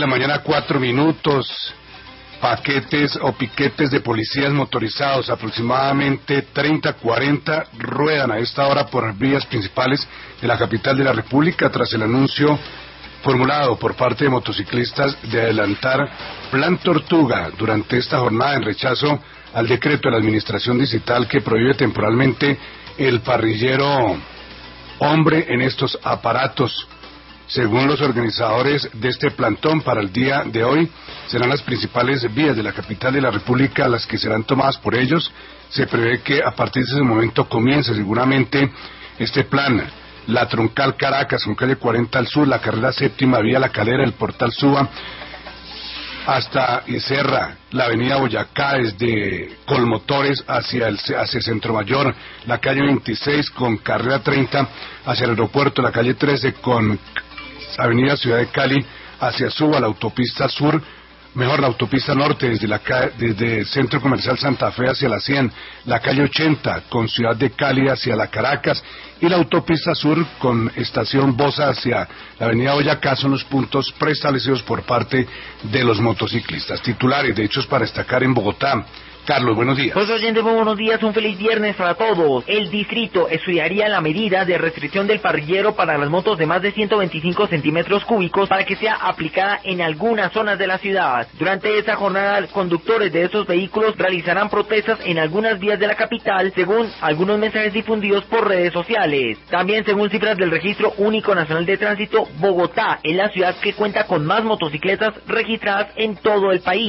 la mañana, 4 minutos. Paquetes o piquetes de policías motorizados, aproximadamente 40, ruedan a esta hora por vías principales de la capital de la República tras el anuncio formulado por parte de motociclistas de adelantar Plan Tortuga durante esta jornada en rechazo al decreto de la Administración Distrital que prohíbe temporalmente el parrillero hombre en estos aparatos. Según los organizadores de este plantón, para el día de hoy serán las principales vías de la capital de la República las que serán tomadas por ellos. Se prevé que a partir de ese momento comience seguramente este plan. La troncal Caracas con calle 40 al sur, la carrera séptima vía La Calera, el portal Suba hasta Iserra, la avenida Boyacá desde Colmotores hacia Centro Mayor, la calle 26 con carrera 30 hacia el aeropuerto, la calle 13 con avenida Ciudad de Cali hacia Suba, la autopista sur, la autopista norte desde el Centro Comercial Santa Fe hacia la 100, la calle 80 con Ciudad de Cali hacia la Caracas y la autopista sur con estación Bosa hacia la avenida Boyacá son los puntos preestablecidos por parte de los motociclistas. Titulares de hechos para destacar en Bogotá. Carlos, buenos días. Pues oyentes, muy buenos días, un feliz viernes para todos. El distrito estudiaría la medida de restricción del parrillero para las motos de más de 125 centímetros cúbicos para que sea aplicada en algunas zonas de la ciudad. Durante esta jornada, conductores de estos vehículos realizarán protestas en algunas vías de la capital, según algunos mensajes difundidos por redes sociales. También, según cifras del Registro Único Nacional de Tránsito, Bogotá es la ciudad que cuenta con más motocicletas registradas en todo el país.